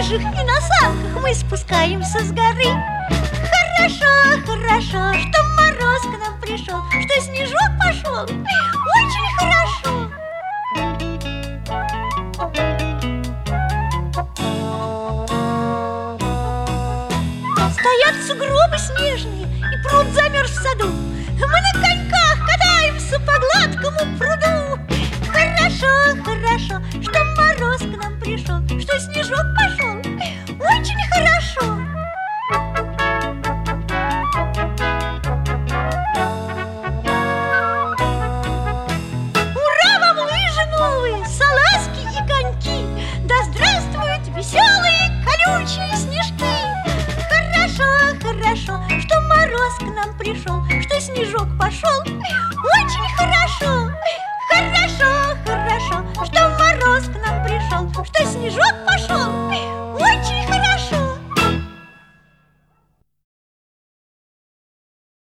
лыжах и на санках мы спускаемся с горы. Хорошо, хорошо, что мороз к нам пришел, что снежок пошел. Очень хорошо. Стоят сугробы снежные, и пруд замерз в саду. Мы на коньках катаемся по гладкому пруду. Хорошо, хорошо, что мороз к нам пришел, что снежок пошел. Очень хорошо. Ура вам, лыжи новые, салазки и коньки! Да здравствуют веселые колючие снежки! Хорошо, хорошо, что мороз к нам пришел, что снежок пошел. Очень хорошо.